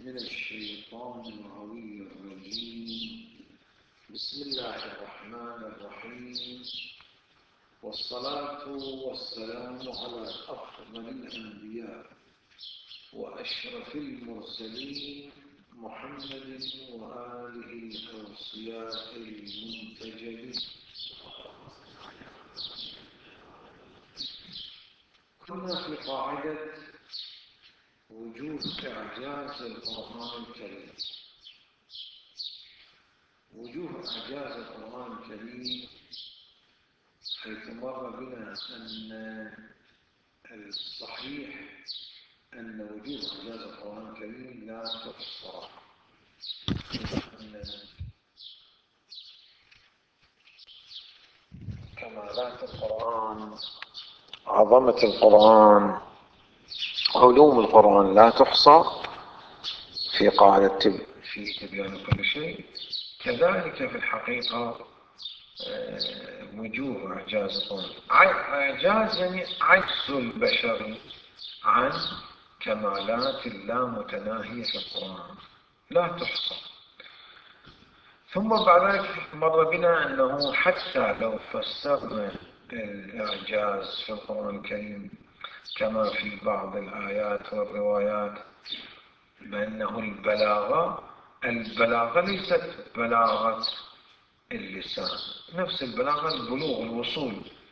من الشيطان الغوي الرجيم. بسم الله الرحمن الرحيم، والصلاة والسلام على أفضل الأنبياء وأشرف المرسلين محمد وآله الأوصياء المنتجبين. كنا في قاعدة وجوب إعجاز القرآن الكريم. وجوب إعجاز القرآن الكريم حيث مر بنا أن الصحيح أن وجوب إعجاز القرآن الكريم لا تحصى. كمالات القرآن، عظمة القرآن، علوم القرآن لا تحصى في قاعدة في تبيان كل شيء. كذلك في الحقيقة وجوه إعجاز القرآن، إعجاز يعني عجز البشر عن كمالات اللامتناهية في القرآن لا تحصى. ثم بعد ذلك مر بنا أنه حتى لو فسرنا الإعجاز في القرآن الكريم كما في بعض الآيات والروايات بأنه البلاغة ليست بلاغة اللسان، نفس البلاغة البلوغ الوصول،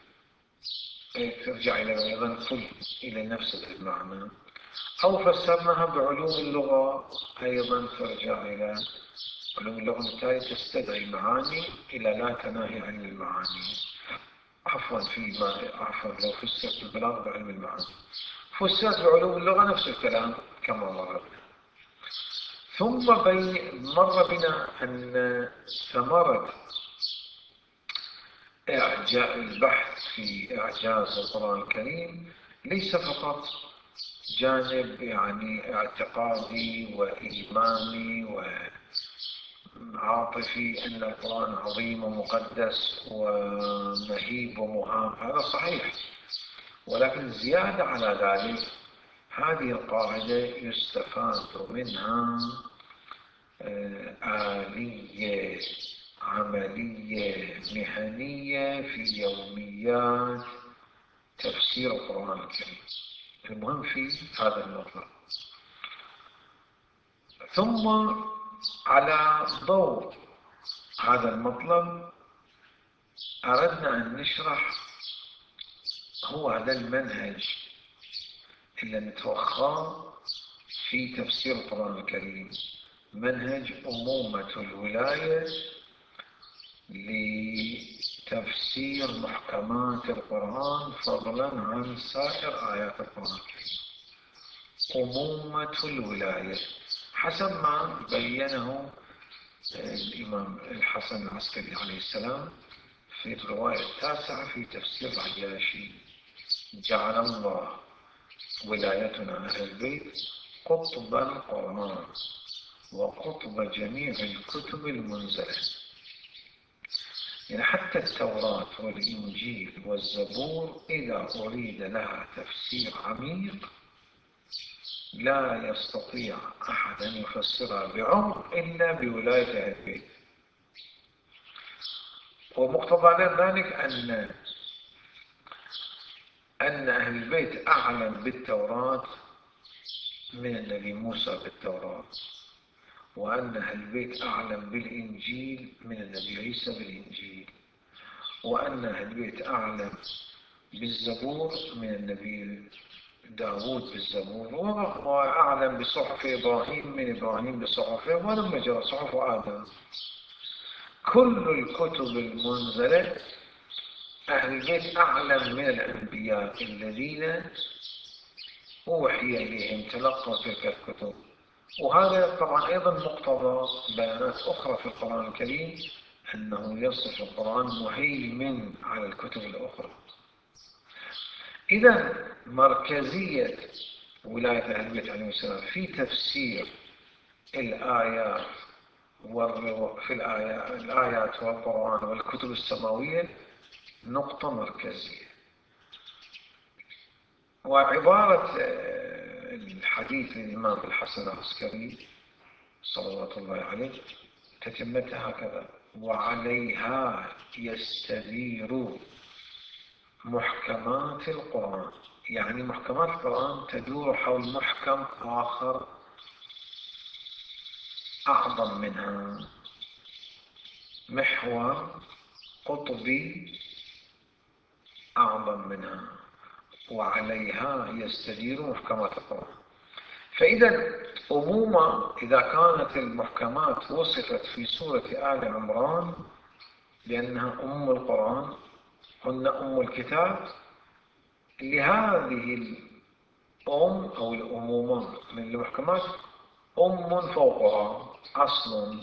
ترجع أيضا إلى نفس المعنى. أو فسرناها بعلوم اللغة أيضا ترجع إلى علوم اللغة التالي تستدعي معاني إلى لا تناهي عن المعاني. عفوا لو فسرت البلاغة بعلم المعاني، فسرت بعلوم اللغة نفس الكلام كما مر. ثم مر بنا أن ثمرة البحث في إعجاز القرآن الكريم ليس فقط جانب اعتقادي وإيماني وعاطفي أن القرآن عظيم ومقدس ومهيب ومهاب، هذا صحيح، ولكن زيادة على ذلك هذه القاعدة يستفاد منها آلية عملية مهنية في يوميات تفسير القرآن الكريم. المهم في هذا المطلب. ثم على ضوء هذا المطلب أردنا أن نشرح هو هذا المنهج اللي نتوخاه في تفسير القرآن الكريم، منهج أمومة الولاية لتفسير محكمات القرآن فضلا عن سائر آيات القرآن الكريم. أمومة الولاية حسب ما بينه الإمام الحسن العسكري عليه السلام في الرواية التاسعة في تفسير العياشي: جعل الله ولايتنا أهل البيت قطب القرآن وقطب جميع الكتب المنزلة. يعني حتى التوراة والإنجيل والزبور إذا أريد لها تفسير عميق لا يستطيع أحد أن يفسرها بعمق إلا بولاية أهل البيت. ومقتضى ذلك أن أهل البيت أعلم بالتوراة من النبي موسى بالتوراة، وأن أهل البيت أعلم بالإنجيل من النبي عيسى بالإنجيل، وأن أهل البيت أعلم بالزبور من النبي داود بالزبور، وأعلم بصحف إبراهيم من إبراهيم بصحفه، ولما جرى صحف آدم. كل الكتب المنزلة أهل البيت أعلم من الأنبياء الذين أوحي إليهم تلقوا تلك الكتب. وهذا طبعا أيضا مقتضى بيانات أخرى في القرآن الكريم أنه يصف القرآن مهيمن على الكتب الأخرى. إذا مركزية ولاية أهل البيت عليهم السلام في تفسير الآيات الآيات والقرآن والكتب السماوية نقطة مركزية. وعبارة الحديث للإمام الحسن العسكري صلوات الله عليه تتمتها هكذا: وعليها يستدير محكمات القرآن. يعني محكمات القرآن تدور حول محكم آخر أعظم منها، محور قطبي أعظم منها، وعليها يستدير محكمات القرآن. فإذا عموما إذا كانت المحكمات وصفت في سورة آل عمران لأنها أم القرآن، هن أم الكتاب، لهذه الأم أو الأمومة من المحكمات أم فوقها، أصل،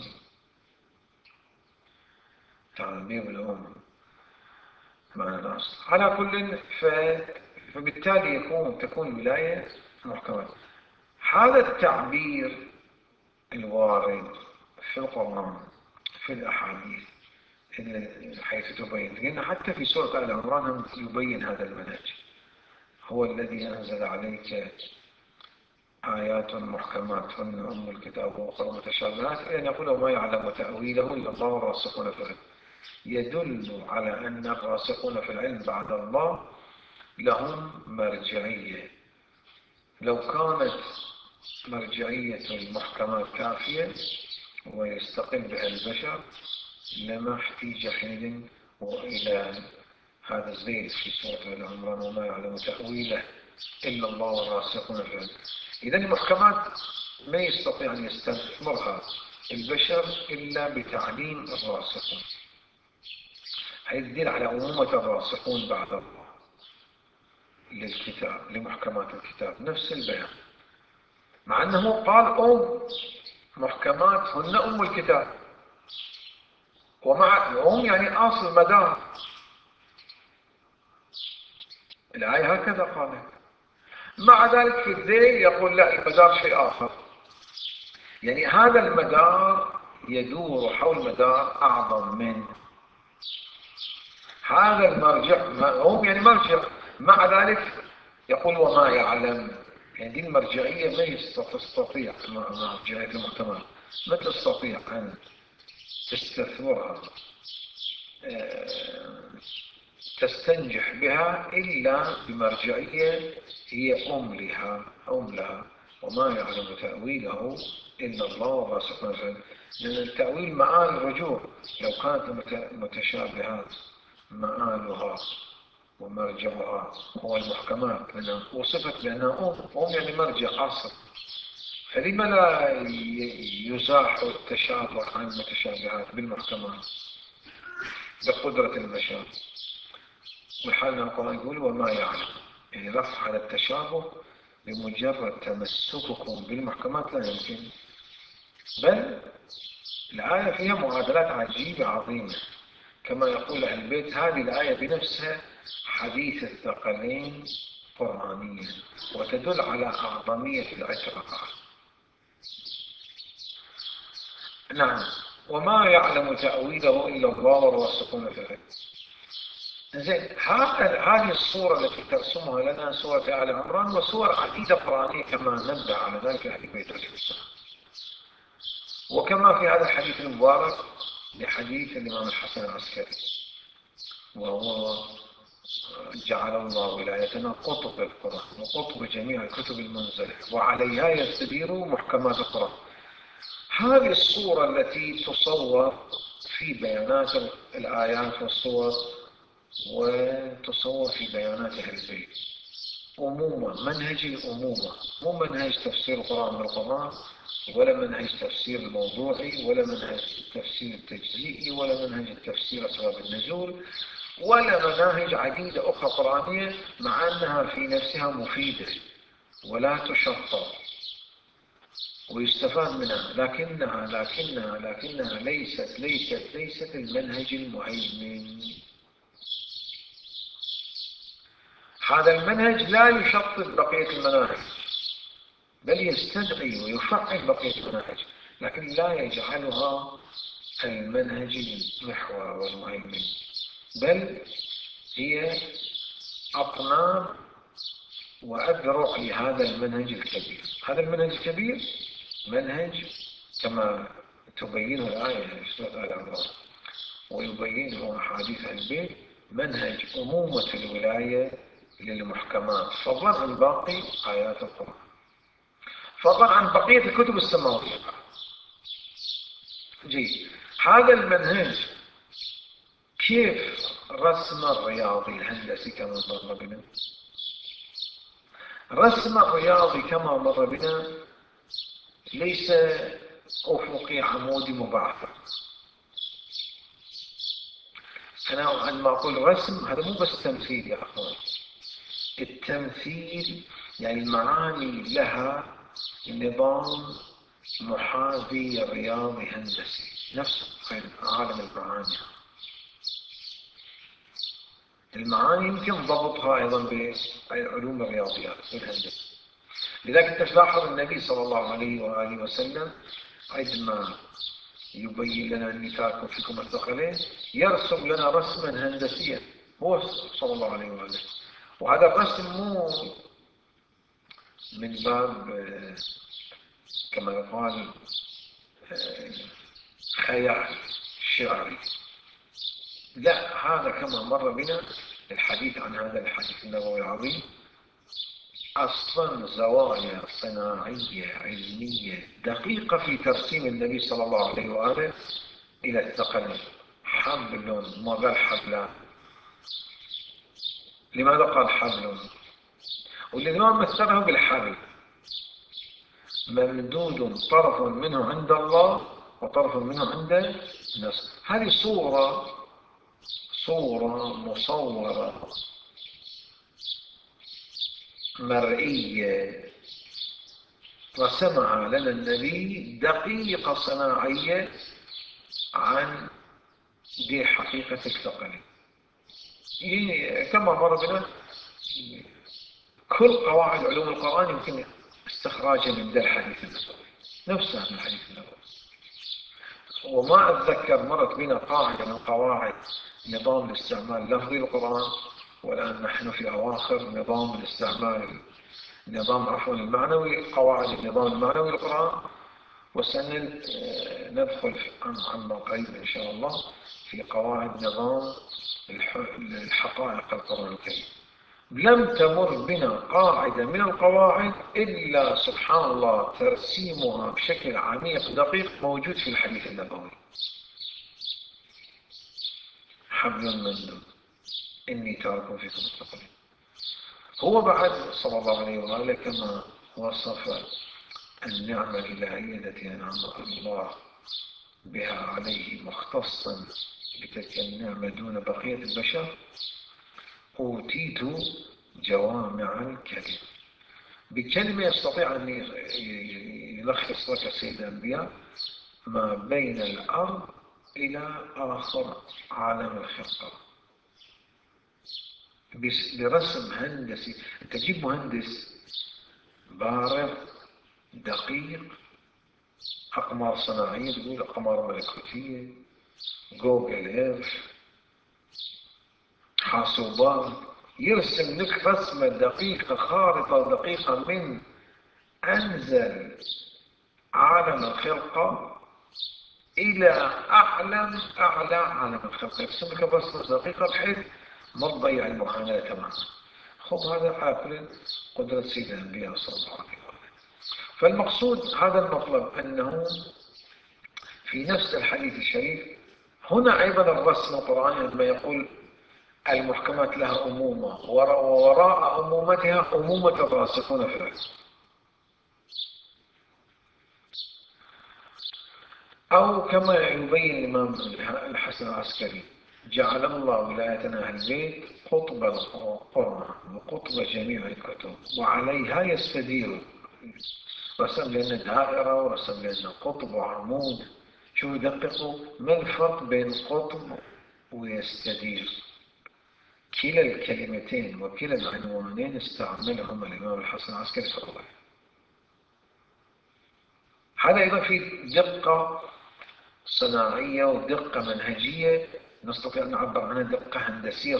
تعبير الأم معنى الأصل. على كل فبالتالي تكون الولاية محكمات. هذا التعبير الوارد في القرآن في الأحاديث حيث تبين، لأن حتى في سورة آل عمران يبين هذا المنهج: هو الذي أنزل عليك آيات محكمات هن أم الكتاب وأخرى متشابهات إلى أن يقول ما يعلم تأويله إلا الله والراسخون في العلم. يدل على أن الراسخون في العلم بعد الله لهم مرجعية. لو كانت مرجعية المحكمات كافية ويستقل بها البشر لما احتيج حينئذ إلى هذا الزيد في سورة آل عمران: وما يعلم تأويله إلا الله والراسخون في العلم. إذا المحكمات ما يستطيع أن يستثمرها البشر إلا بتعليم الراسخون. هيدل على أمومة الراسخون بعد الله للكتاب، لمحكمات الكتاب، نفس البيان، مع أنه قال محكمات هن أم الكتاب، ومع أم يعني أصل مدار الآية هكذا قالت. مع ذلك في الذيل يقول لا، المدار شيء آخر. يعني هذا المدار يدور حول مدار أعظم من هذا المرجع. هم يعني مرجع، مع ذلك يقول وما يعلم. يعني دي المرجعية ما تستطيع مرجعية المحكمات ما تستطيع أن تستثمرها تستنجح بها إلا بمرجعية هي أم لها. وما يعلم تأويله إلا الله والراسخون في العلم. لأن التأويل مآل الرجوع. لو كانت متشابهات مآلها ومرجعها هو المحكمات، لأنها وصفت بأنها أم يعني مرجع أصل، فلما لا يزاح التشابه عن المتشابهات بالمحكمات بقدرة البشر؟ والحال القرآن يقول وما يعلم، يعني رفع على التشابه بمجرد تمسككم بالمحكمات لا يمكن. بل الآية فيها معادلات عجيبة عظيمة، كما يقول أهل البيت هذه الآية بنفسها حديث الثقلين قرآنيا، وتدل على أعظمية الاعتراف. نعم، وما يعلم تأويله إلا الله والراسخون في العلم. زين، هذه الصورة التي ترسمها لنا سورة آل عمران وسور عديدة قرآنية كما نبه على ذلك أهل البيت عليه السلام. وكما في هذا الحديث المبارك لحديث الإمام الحسن العسكري، وهو جعل الله ولايتنا قطب القرآن وقطب جميع الكتب المنزلة وعليها يستدير محكمات القرآن. هذه الصورة التي تصور في بيانات الآيات والصور وتصور في بيانات أهل البيت أمومة، منهج الأمومة، مو منهج تفسير القرآن بالقرآن، ولا منهج تفسير الموضوعي، ولا منهج التفسير التجزئي، ولا منهج التفسير أسباب النزول، ولا مناهج عديدة أخرى قرآنية مع أنها في نفسها مفيدة ولا تشطر ويستفاد منها، لكنها ليست المنهج المهيمن. هذا المنهج لا يشطب بقية المناهج، بل يستدعي ويفعل بقية المناهج، لكن لا يجعلها المنهج المحور والمهيمن، بل هي أقناب وأذرع لهذا المنهج الكبير. هذا المنهج الكبير منهج كما تبينه الآية في سورة آل عمران ويبينه أحاديث البيت منهج أمومة الولاية للمحكمات فضلا عن باقي آيات القرآن، فضلا عن بقية الكتب السماوية. جيد، هذا المنهج كيف رسم الرياضي الهندسي كما مر بنا؟ رسم الرياضي كما مر بنا ليس أفقي عمودي مبعثر. أنا عندما أقول رسم هذا مو بس تمثيل يا أخوان، التمثيل يعني المعاني لها نظام محاذي رياضي هندسي نفس عالم المعاني. المعاني يمكن ضبطها أيضا بعلوم الرياضيات والهندسة. لذلك تلاحظ النبي صلى الله عليه وآله وسلم عندما يبين لنا أني تارك فيكم الثقلين يرسم لنا رسما هندسيا هو صلى الله عليه وآله، وهذا الرسم مو من باب كما يقال خيال شعري، لا، هذا كما مر بنا الحديث عن هذا الحديث النبوي العظيم أصلا زوايا صناعية علمية دقيقة في ترسيم النبي صلى الله عليه وآله إلى الثقلين. حبل، ما قال حبلان. لماذا قال حبل؟ والإمام مثله بالحبل ممدود طرف منه عند الله وطرف منه عند الناس. هذه صورة مصورة مرئية رسمها لنا النبي دقيقة صناعية عن دي حقيقة الثقل. كما مر بنا كل قواعد علوم القرآن يمكن استخراجها من ذا الحديث النبوي نفسها من الحديث النبوي. وما أتذكر مرت بنا قاعدة من قواعد نظام الاستعمال اللفظي للقرآن، والآن نحن في أواخر نظام الاستعمال المعنوي، قواعد النظام المعنوي للقرآن، وسندخل عما قريب إن شاء الله في قواعد نظام الحقائق القرآن الكريم. لم تمر بنا قاعدة من القواعد إلا سبحان الله ترسيمها بشكل عميق دقيق موجود في الحديث النبوي. حبل ممدود إني تارك فيكم الثقلين. هو بعد صلى الله عليه وآله كما وصف النعمة الإلهية التي أنعم الله بها عليه مختصا بتلك النعمة دون بقية البشر، أوتيت جوامع الكلم. بكلمة يستطيع أن يلخص لك سيد الأنبياء ما بين الأرض إلى آخر عالم الخلقة برسم هندسي. تجيب مهندس بارع دقيق، أقمار صناعية، تقول أقمار ملكوتية، جوجل إيرث، حاسوبات، يرسم لك رسمة دقيقة، خارطة دقيقة من أنزل عالم الخلقة إلى أعلى عالم الخلقة، يرسم لك رسمة دقيقة بحيث ما تضيع المعاملة تماما. خذ هذا حافل قدرة سيد الأنبياء صلى الله عليه وسلم. فالمقصود هذا المطلب أنه في نفس الحديث الشريف هنا أيضا الرسم القرآني عندما يقول المحكمات لها أمومة ووراء أمومتها أمومة الراسخون في العلم. أو كما يبين الإمام الحسن العسكري جعل الله ولايتنا أهل البيت قطب القرآن وقطب جميع الكتب وعليها يستدير. رسم لنا دائرة ورسم لنا قطب وعمود. شو يدققوا ما الفرق بين قطب ويستدير؟ كلا الكلمتين وكلا العنوانين استعملهما الإمام الحسن العسكري صلى الله عليه وسلم. هذا أيضا في دقة صناعية ودقة منهجية نستطيع أن نعبر عنها دقة هندسية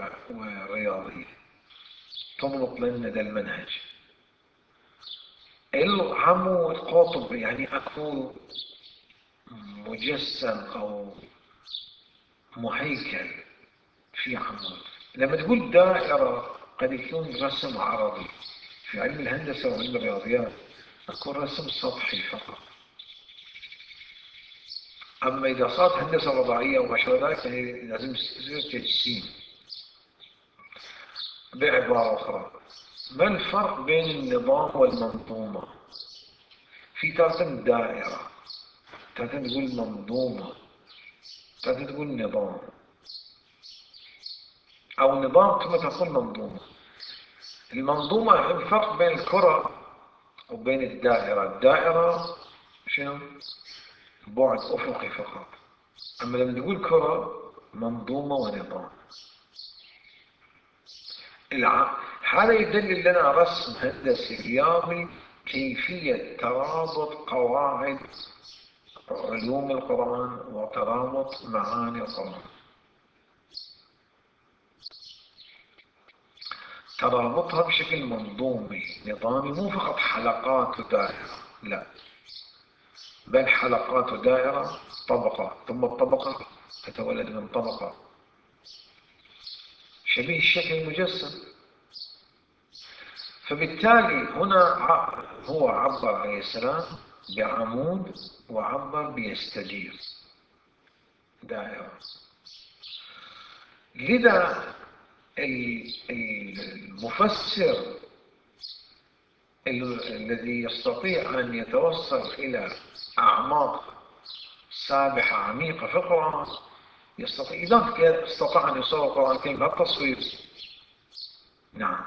ورياضية تملك لنا ذا المنهج. العمود قطب، يعني اكو مجسم او مهيكل في عمود. لما تقول دائرة قد يكون رسم عرضي. في علم الهندسة وعلم الرياضيات اكو رسم سطحي فقط. اما اذا صارت هندسة وضعية وما شابه ذلك يعني لازم يصير تجسيم. بعبارة اخرى، ما الفرق بين النظام والمنظومة؟ في تارة دائرة، تارة تقول منظومة، تارة تقول نظام، أو نظام ثم تقول منظومة. المنظومة الفرق بين الكرة وبين الدائرة. الدائرة شنو؟ بعد أفقي فقط. أما لما تقول كرة منظومة ونظام. هذا يدلل لنا رسم هندسي رياضي كيفية ترابط قواعد علوم القرآن وترابط معاني القرآن. ترابطها بشكل منظومي نظامي، مو فقط حلقات ودائرة، لا، بل حلقات ودائرة، طبقة ثم الطبقة تتولد من طبقة، شبيه الشكل المجسم. فبالتالي هنا هو عبر عليه السلام بعمود وعبر بيستدير دائرة. لذا المفسر الذي يستطيع أن يتوصل إلى أعماق سابحة عميقة في القرآن يستطيع، إذا استطاع أن يصور القرآن الكريم بالتصوير. نعم،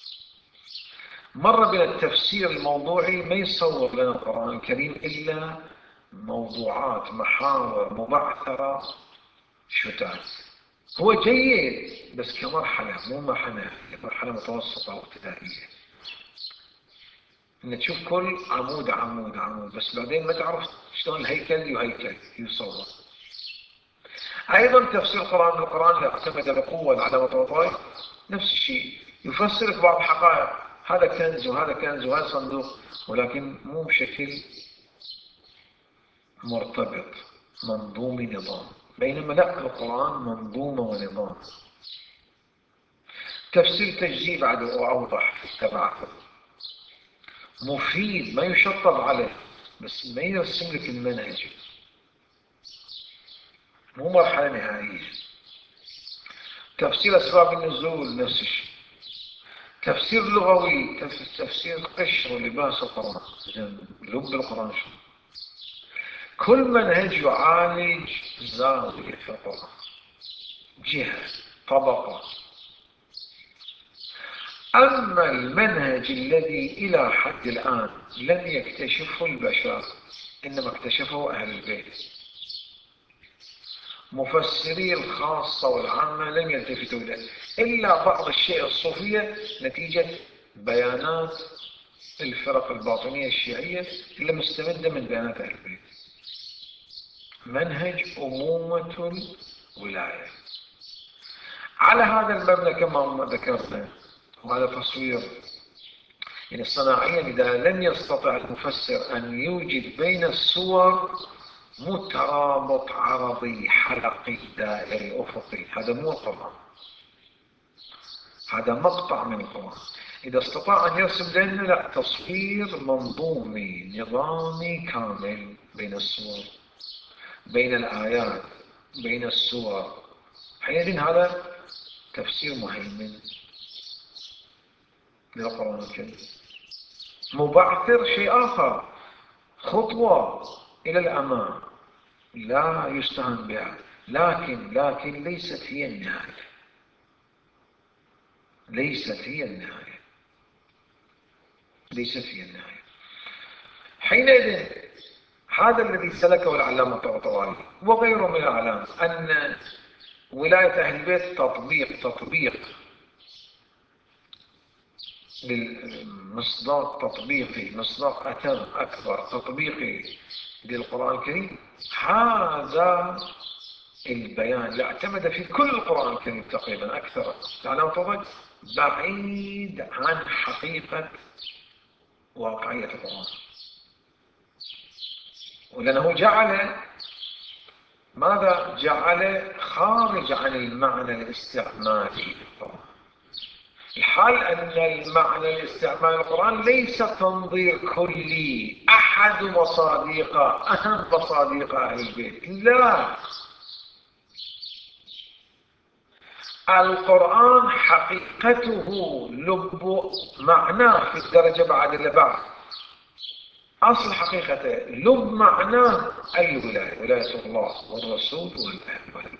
مر بنا التفسير الموضوعي ما يصور لنا القرآن الكريم إلا موضوعات محاور مبعثرة شتات. هو جيد بس كمرحلة، مو مرحلة متوسطة وابتدائية. ان تشوف كل عمود عمود عمود بس بعدين ما تعرف شلون الهيكل يهيكل يصور. ايضا تفسير القرآن اعتمد بقوة على متوطئ نفس الشيء، يفسرك بعض الحقائق، هذا كنز وهذا كنز وهذا صندوق، ولكن مو بشكل مرتبط منظومي نظام. بينما لا، القرآن منظومة ونظام. تفسير تجزئي بعد وأوضح تبعه، مفيد ما يشطب عليه بس ما يرسم لك المنهج، مو مرحلة نهائية. تفسير أسباب النزول نفس الشيء. تفسير لغوي، تفسير قشر ولباس القرآن، لب القرآن شو. كل منهج يعالج زاوية في القرآن، جهة، طبقة. أما المنهج الذي إلى حد الآن لم يكتشفه البشر إنما اكتشفه أهل البيت، مفسري الخاصة والعامة لم يلتفتوا إليه إلا بعض الشيء الصوفية نتيجة بيانات الفرق الباطنية الشيعية اللي مستمدة من بيانات أهل البيت. منهج أمومة الولاية على هذا المبنى كما ذكرنا، وهذا تصوير يعني الصناعية. إذا لم يستطع المفسر أن يوجد بين الصور مترابط عرضي حلقي دائري أفقي، هذا مو القرآن، هذا مقطع من القرآن. إذا استطاع أن يرسم لنا لا، تصوير منظومي نظامي كامل بين الصور، بين الآيات، بين السور، حينئذ هذا تفسير مهيمن للقرآن الكريم. مبعثر شيء آخر، خطوة إلى الأمام لا يستهان بها، لكن ليست هي النهاية، ليست هي النهاية، ليست هي النهاية. حينئذ هذا الذي سلكه العلامة الطباطبائي وغيره من الأعلام، أن ولاية أهل البيت تطبيق للمصداق تطبيقي، مصداق أتم أكبر تطبيقي للقرآن الكريم. هذا البيان اللي اعتمد في كل القرآن الكريم تقريبا أكثر العلامة الطباطبائي بعيد عن حقيقة واقعية القرآن، ولأنه جعل ماذا؟ جعل خارج عن المعنى الاستعمالي للقرآن. الحال أن المعنى الاستعمالي للقرآن ليس تنظير كلي أحد مصادق أهم مصادق أهل البيت، لا، القرآن حقيقته لب معناه في الدرجة بعد اللي بعد، أصل حقيقته لب معناه الولاية، ولاية الله والرسول والأهل.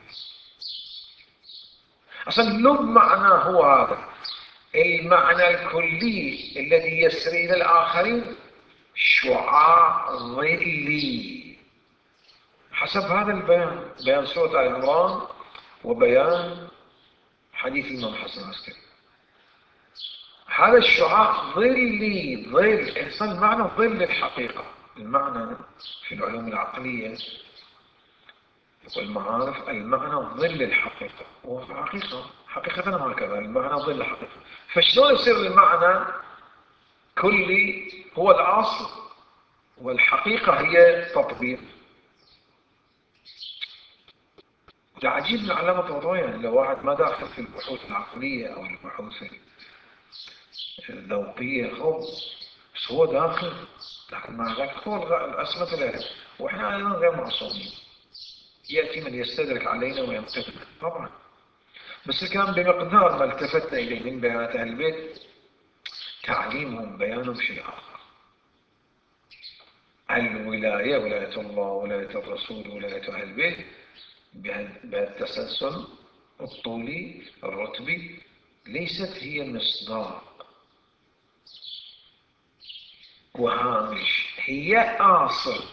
أصلا لب معناه هو هذا المعنى الكلي الذي يسري إلى الآخرين، شعاع ظلي حسب هذا البيان، بيان سورة آل عمران وبيان حديث الإمام حسن العسكري. هذا الشعاع ظلي، ظل إحسان معنى ظل الحقيقة. المعنى في العلوم العقلية والمعارف المعنى ظل الحقيقة، حقيقة هكذا المعنى ظل الحقيقة. فشلون يصير المعنى كلي هو الأصل والحقيقة هي تطبيق؟ العجيب من علامة الوضوء، يعني لو واحد ما داخل في البحوث العقلية أو البحوث الذوقية بس هو داخل مع ذلك هو الأسمة له، وإحنا أيضا غير معصومين، يأتي من يستدرك علينا ويمتثل طبعا، بس كان بمقدار ما التفتنا إليه من بيانات أهل البيت، تعليمهم بيانهم شيء آخر. الولاية، ولاية الله ولاية الرسول ولاية أهل البيت بهالتسلسل الطولي الرتبي ليست هي مصداق وهامش، هي أصل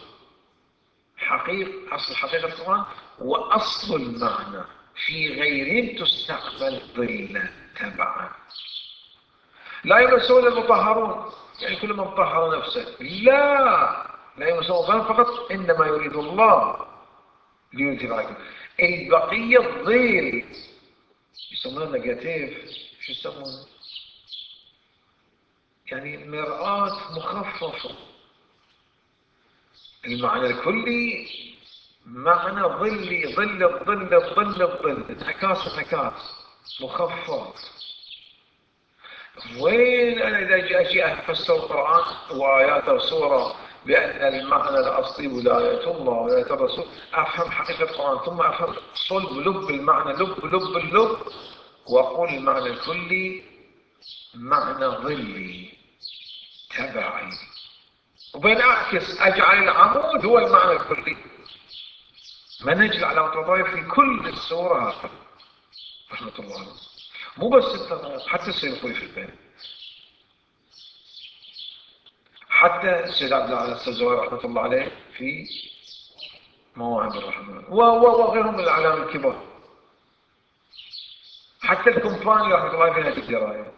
حقيقة القرآن وأصل المعنى، في غيرهم تستعمل ضلة تبعا. لا يمسون المطهرون يعني كل من طهر نفسه، لا يمسون فقط، إنما يريد الله ليذهب عنكم البقية الضيل، يسمونه نيجاتيف، شو يسمونه؟ يعني مرآة مخففة. المعنى الكلي معنى ظلي، ظل انعكاس مخفف. وين أنا إذا أجي أفسر القرآن وآياته وسورة بأن المعنى الأصلي ولاية الله ولاية الرسول، أفهم حقيقة القرآن ثم أفهم صلب لب المعنى، لب وأقول المعنى الكلي معنى ظلي تبعي، وبين أعكس أجعل العمود هو المعنى الكلي. منهج العلامة الوضعية في كل السورة رحمة الله عليه، مو بس حتى السيد الخوي في البيت، حتى السيد عبد الله السجوي رحمة الله عليه في مواهب الرحمن وغيرهم من الأعلام الكبار، حتى الكمفاني رحمة الله في هذه الدراية،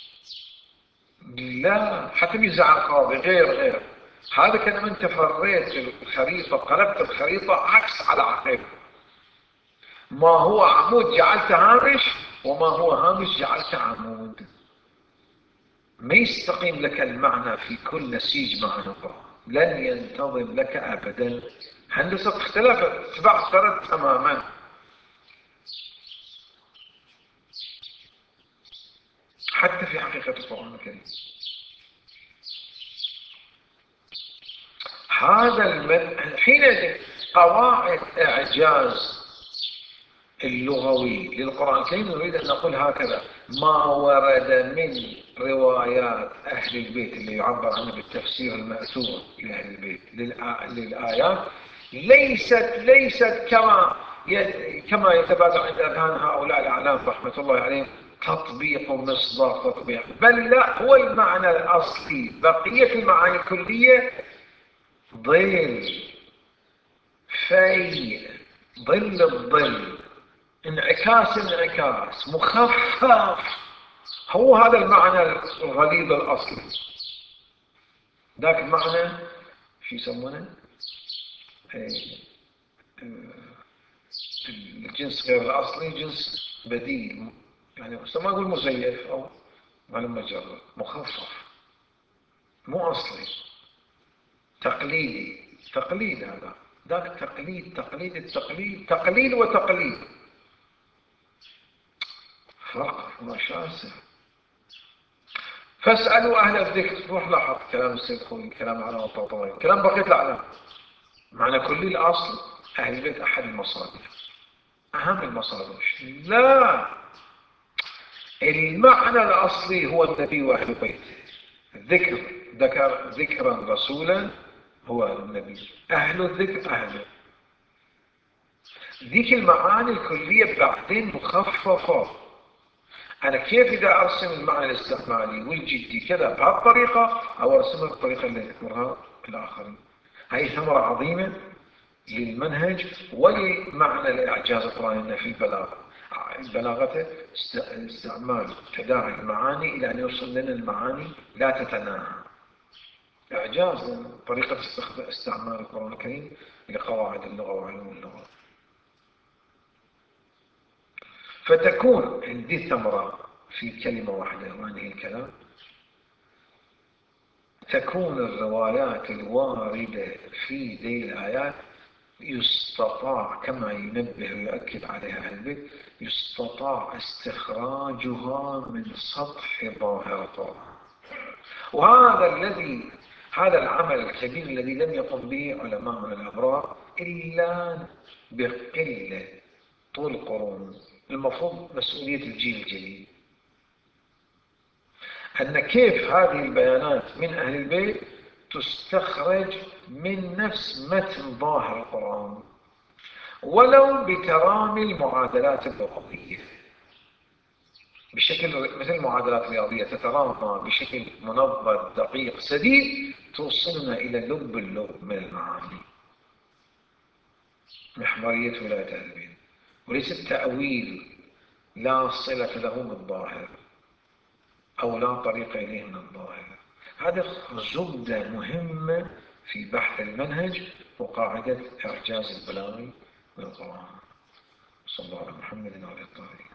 لا حتى ميزة القاضي غير هذا كان من تفريت الخريطة، قلبت الخريطة عكس على عقب، ما هو عمود جعلت هامش، وما هو هامش جعلت عمود. ما يستقيم لك المعنى في كل نسيج مع نظرة، لن ينتظم لك أبدا. هندسة اختلفت، تبعثرت تماما. حتى في حقيقة القرآن الكريم هذا حين قواعد إعجاز اللغوي للقرآن الكريم نريد أن نقول هكذا: ما ورد من روايات أهل البيت اللي يعبر عنه بالتفسير المأثور لأهل البيت للآيات ليست كما يتبادر عند أذهان هؤلاء الأعلام رحمة الله عليهم تطبيق مصداق تطبيق، بل لا، هو المعنى الأصلي. بقية المعاني الكلية ظل في الظل انعكاس مخفف، هو هذا المعنى الغليظ الأصلي. ذاك المعنى شو يسمونه؟ الجنس غير الأصلي جنس بديل، يعني ما أقول مزيف أو معلوم مجرد مخفف. مو أصلي، تقليدي. تقليد هذا، ذاك تقليد، تقليد التقليد، تقليد وتقليد، فرق شاسع. فاسألوا أهل الذكر. روح لاحظ كلام السيد خوي، كلام علامة الطبطبائي، كلام بقية الأعلام، معنى كل الأصل أهل البيت أحد المصادر، أهم المصادر. لا، المعنى الأصلي هو النبي وأهل بيته. ذكر ذكرا رسولا هو النبي، أهل الذكر أهله. ذيك المعاني الكلية بعدين مخففة. أنا كيف إذا أرسم المعنى الاستعمالي والجدي كذا بهالطريقة، أو أرسمها بالطريقة اللي ذكرها الآخرين. هاي ثمرة عظيمة للمنهج ولمعنى الإعجاز القرآني في البلاغة. بلاغته استعمال تداعي المعاني إلى أن يوصل لنا المعاني لا تتناهى. إعجاز طريقة استعمال القرآن الكريم لقواعد اللغة وعلوم اللغة. فتكون عندي ثمرة في كلمة واحدة وأنهي الكلام. تكون الروايات الواردة في ذي الآيات يستطاع، كما ينبه ويؤكد عليها أهل البيت، يستطاع استخراجها من سطح ظاهرتها. هذا العمل الكبير الذي لم يقم به علماء الأبرار إلا بقلة طول قرون. المفروض مسؤولية الجيل الجديد أن كيف هذه البيانات من أهل البيت تستخرج من نفس متن ظاهر القرآن، ولو بترامي المعادلات اللغوية بشكل مثل المعادلات الرياضية، تترامى بشكل منظم دقيق سديد، توصلنا إلى لب اللب من المعاني. محورية ولاية أهل البيت، وليس التأويل لا صلة له بالظاهر أو لا طريق إليه من الظاهر. هذا زبدة مهمة في بحث المنهج وقاعدة إعجاز البلاغي بالقرآن. صلى الله على محمد وعلى آله.